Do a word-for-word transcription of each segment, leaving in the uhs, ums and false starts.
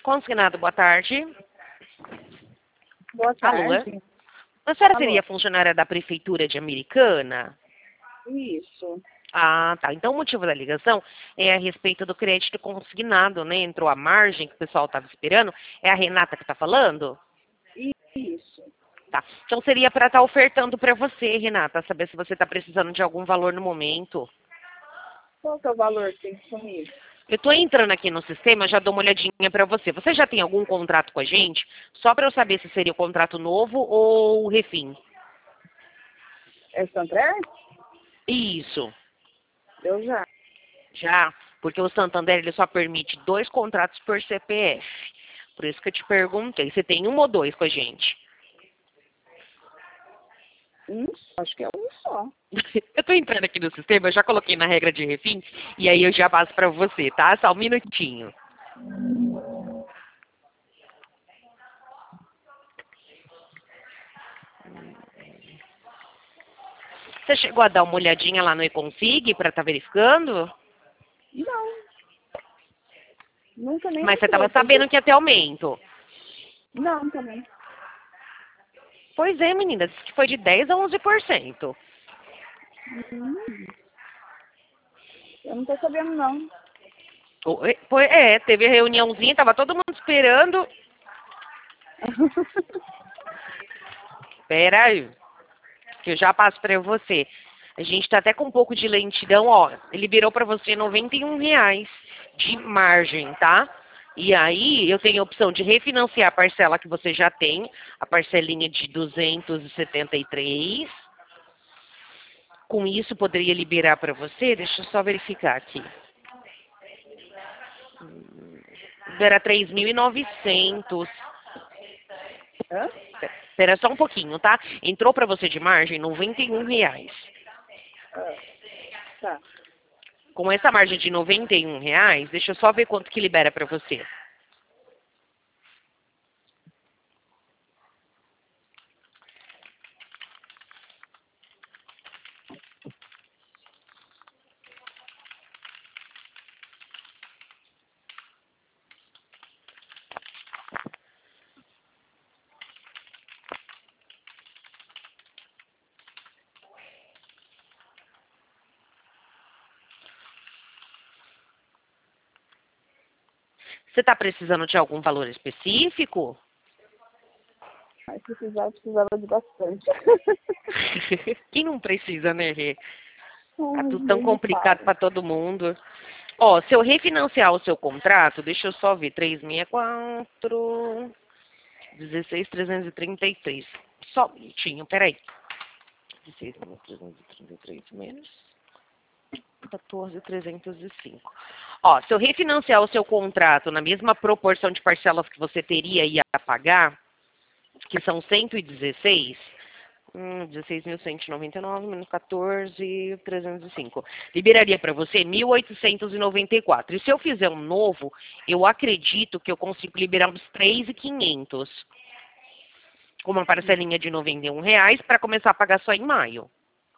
Consignado, boa tarde. Boa Alô, é? tarde. A senhora Alô. seria funcionária da Prefeitura de Americana? Isso. Ah, tá. Então o motivo da ligação é a respeito do crédito consignado, né? Entrou a margem que o pessoal estava esperando. É a Renata que está falando? Isso. Tá. Então seria para estar ofertando para você, Renata, saber se você está precisando de algum valor no momento. Qual que é o valor que tem disponível? Eu estou entrando aqui no sistema, já dou uma olhadinha para você. Você já tem algum contrato com a gente? Só para eu saber se seria o contrato novo ou o refim. É Santander? Isso. Eu já. Já, porque o Santander ele só permite dois contratos por C P F. Por isso que eu te perguntei. Você tem um ou dois com a gente? Um, acho que é um só. Eu tô entrando aqui no sistema, eu já coloquei na regra de refim e aí eu já passo pra você, tá? Só um minutinho. Você chegou a dar uma olhadinha lá no eConsig pra estar verificando? Não. Nunca nem Mas você entrei. tava sabendo que ia ter aumento. Não, também. Pois é, menina, disse que foi de dez a onze por cento. Hum. Eu não tô sabendo, não. Oi, foi- É, teve a reuniãozinha, tava todo mundo esperando. Pera aí, que eu já passo pra você. A gente tá até com um pouco de lentidão, ó. Ele virou pra você noventa e um reais de margem, tá? E aí eu tenho a opção de refinanciar a parcela que você já tem, a parcelinha de duzentos e setenta e três. Com isso poderia liberar pra você, deixa eu só verificar aqui. Era três mil e novecentos. Hã? Espera só um pouquinho, tá? Entrou pra você de margem noventa e um reais. Ah, tá. Com essa margem de noventa e um reais, deixa eu só ver quanto que libera pra você. Você está precisando de algum valor específico? Mas precisava, precisava de bastante. Quem não precisa, né, Rê? Tá Ai, tudo tão nem me complicado fala. para todo mundo. Ó, se eu refinanciar o seu contrato, deixa eu só ver, trezentos e sessenta e quatro, dezesseis mil trezentos e trinta e três. Só um minutinho, peraí. dezesseis mil trezentos e trinta e três menos quatorze mil trezentos e cinco. Ó, se eu refinanciar o seu contrato na mesma proporção de parcelas que você teria ia pagar, que são cento e dezesseis, hum, dezesseis mil cento e noventa e nove menos quatorze mil trezentos e cinco. Liberaria para você mil oitocentos e noventa e quatro. E se eu fizer um novo, eu acredito que eu consigo liberar uns três mil e quinhentos. Com uma parcelinha de noventa e um reais para começar a pagar só em maio.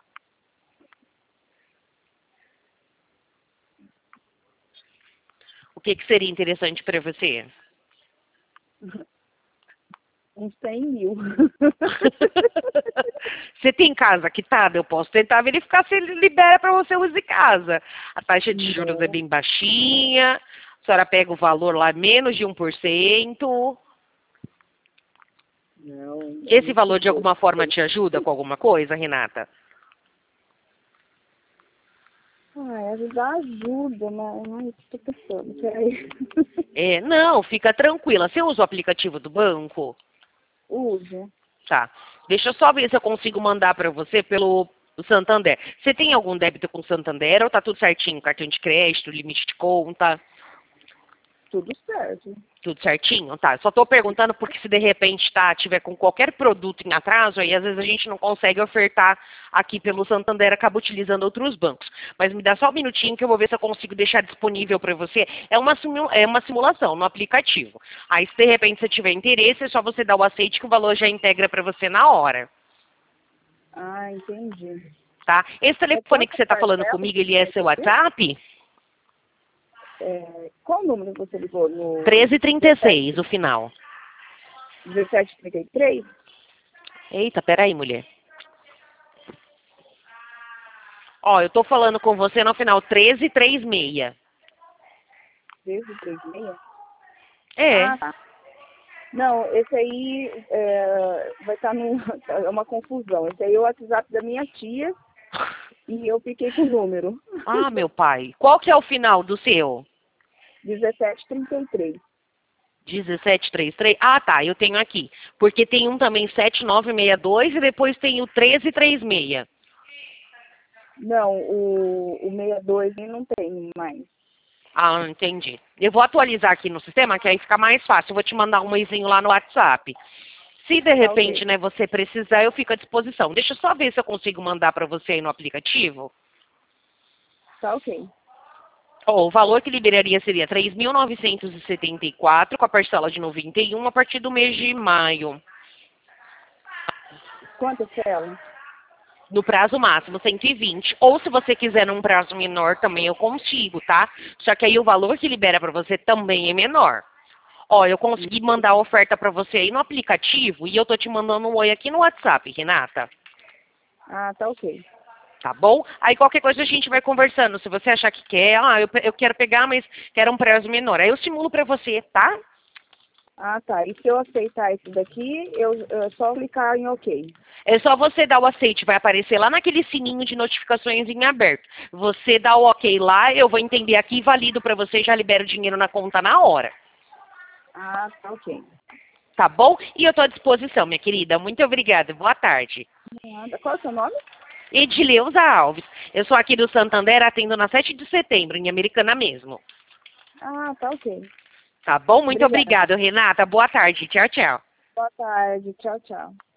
O que, que seria interessante para você? Uns cem mil. Você tem casa quitada? Eu posso tentar verificar se ele libera para você uso de casa. A taxa de juros é Não. bem baixinha. A senhora pega o valor lá menos de um por cento. Não. É Esse muito valor de pouco. alguma forma te ajuda com alguma coisa, Renata? Ai, ajudar ajuda, mas não estou pensando. Peraí. É, não, fica tranquila. Você usa o aplicativo do banco? Uso. Tá. Deixa eu só ver se eu consigo mandar para você pelo Santander. Você tem algum débito com o Santander ou tá tudo certinho? Cartão de crédito, limite de conta? Tudo certo. Tudo certinho? Tá. Só estou perguntando porque se de repente tá, tiver com qualquer produto em atraso, aí às vezes a gente não consegue ofertar aqui pelo Santander, acaba utilizando outros bancos. Mas me dá só um minutinho que eu vou ver se eu consigo deixar disponível para você. É uma, simu- é uma simulação no aplicativo. Aí se de repente você tiver interesse, é só você dar o aceite que o valor já integra para você na hora. Ah, entendi. Tá? Esse É telefone que quantas você está falando parcelas comigo, que ele é vai seu fazer? WhatsApp? É, qual número você ligou? No treze trinta e seis, o final. dezessete trinta e três? Eita, peraí, mulher. Ó, eu tô falando com você no final treze trinta e seis. treze trinta e seis? É. Ah, tá. Não, esse aí é, vai estar no. É uma confusão. Esse aí é o WhatsApp da minha tia e eu fiquei com o número. Ah, meu pai. Qual que é o final do seu? dezessete trinta e três. dezessete trinta e três? Ah, tá, eu tenho aqui. Porque tem um também sete nove seis dois e depois tem o treze trinta e seis. Não, o, o sessenta e dois não tem mais. Ah, entendi. Eu vou atualizar aqui no sistema, que aí fica mais fácil. Eu vou te mandar um oizinho lá no WhatsApp. Se de repente, Ok. né, você precisar, eu fico à disposição. Deixa eu só ver se eu consigo mandar para você aí no aplicativo. Tá ok. Ó, o valor que liberaria seria três mil novecentos e setenta e quatro com a parcela de noventa e um a partir do mês de maio. Quanto é ela? No prazo máximo, cento e vinte. Ou se você quiser num prazo menor, também eu consigo, tá? Só que aí o valor que libera para você também é menor. Ó, eu consegui mandar a oferta para você aí no aplicativo e eu tô te mandando um oi aqui no WhatsApp, Renata. Ah, tá ok. Tá bom? Aí qualquer coisa a gente vai conversando. Se você achar que quer, ah, eu, pe- eu quero pegar, mas quero um prazo menor. Aí eu simulo para você, tá? Ah, tá. E se eu aceitar esse daqui, eu, eu é só clicar em ok. É só você dar o aceite, vai aparecer lá naquele sininho de notificações em aberto. Você dá o ok lá, eu vou entender aqui, valido para você e já libero o dinheiro na conta na hora. Ah, tá ok. Tá bom? E eu tô à disposição, minha querida. Muito obrigada. Boa tarde. Nada. Qual é o seu nome? Edileuza Alves. Eu sou aqui do Santander, atendo na sete de setembro, em Americana mesmo. Ah, tá ok. Tá bom? Muito Obrigada. obrigada, Renata. Boa tarde. Tchau, tchau. Boa tarde. Tchau, tchau.